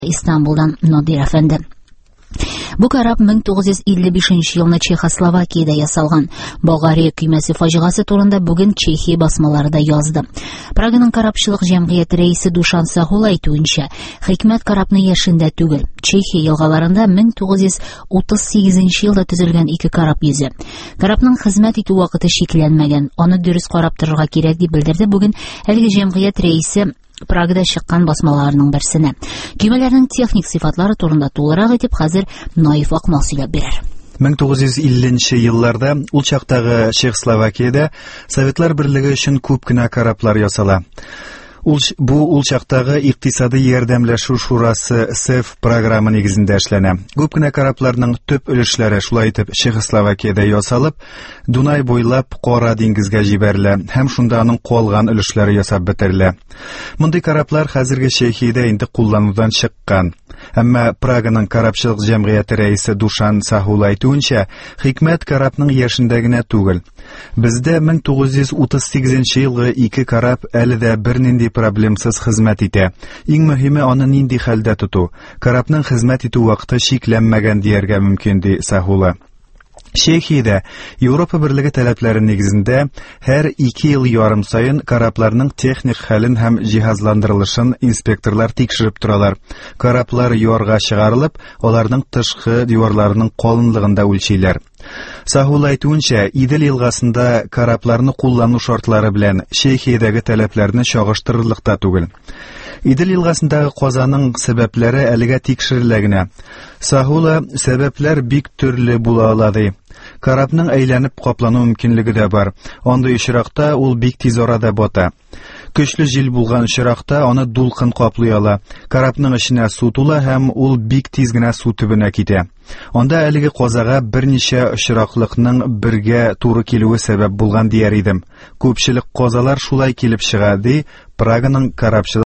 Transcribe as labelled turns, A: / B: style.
A: İstanbul'dan Nodir Efendi. Bu karab 1955 yılını Çexoslovakiyada yasalgan. Bolgariya küymesi faciası turunda bugün Çexiya basmaları da yazdı. Praga'nın karapçılık cemiyeti reisi Duşan Sahul aytуынча, hikmet karabını yaşında tügül. Çexiya yılgalarında 1938 yılda tüzülgen iki karab yüzü. Karabның hizmet etü vakıtı şekillenmegen, onu dürüst karab tururga kerek dep bildirdi bugün әлеге cemiyet reisi Prag'da çıkan basmalarının birisine. Kümelerin teknik sıfatları turunda to'liroq etip hazır Naif Akmal söylep berer.
B: 1950 yıllarda ул чактагы Чехословакияда Советлар Бирлиги өчен күп кенә караплар ясала. Ул чактагы икътисади ярдәмләшү шурасы СЭФ программы нигезендә эшләнә. Күп кенә карапларның төп өлешләре шулай итеп Чехословакиядә ясалып, Дунай буйлап Кара диңгезгә җибәрелә һәм шунда аның калган өлешләре ясап бетерелә. Мондый караплар хәзерге Чехиядә инде кулланудан чыккан. Әмма Праганың карапчылык җәмгыяте рәисе Душан Сахул әйтүенчә, хикмәт карапның яшендә генә түгел. Бездә 1938 елгы ике карап әле дә бернинди проблемсыз хезмәт итә. Иң мөһиме аны нинди хәлдә тоту. Карапның хезмәт итү вакыты шикләнмәгән дияргә мөмкин ди Сахула. Чехиядә Европа Берлеге таләпләре нигезендә һәр 2 ел ярым сайын карапларның техник хәлен һәм җиһазландырылышын инспекторлар тикшереп торалар. Караплар ярга чыгарылып, аларның тышкы диварларының калынлыгын да үлчиләр. Сахул әйтүенчә, Идел елгасында карапларны куллану шартлары белән Чехиядәге таләпләрне чагыштырырлык та түгел. Идел елгасындагы казаның сәбәпләре әлегә тикшерелә генә. Сахула сәбәпләр бик төрле була ала ди. Карапның әйләнеп каплану мөмкинлеге дә бар. Андый очракта ул бик тиз арада бата. Көчле җил булган очракта аны дулкын каплый ала. Карапның эченә су тула һәм ул бик тиз генә су төбенә китә. Анда әлеге казага берничә очраклыкның бергә туры килүе сәбәп булган дияр идем. Күпчелек казалар шулай килеп чыга ди Праганың карапчылык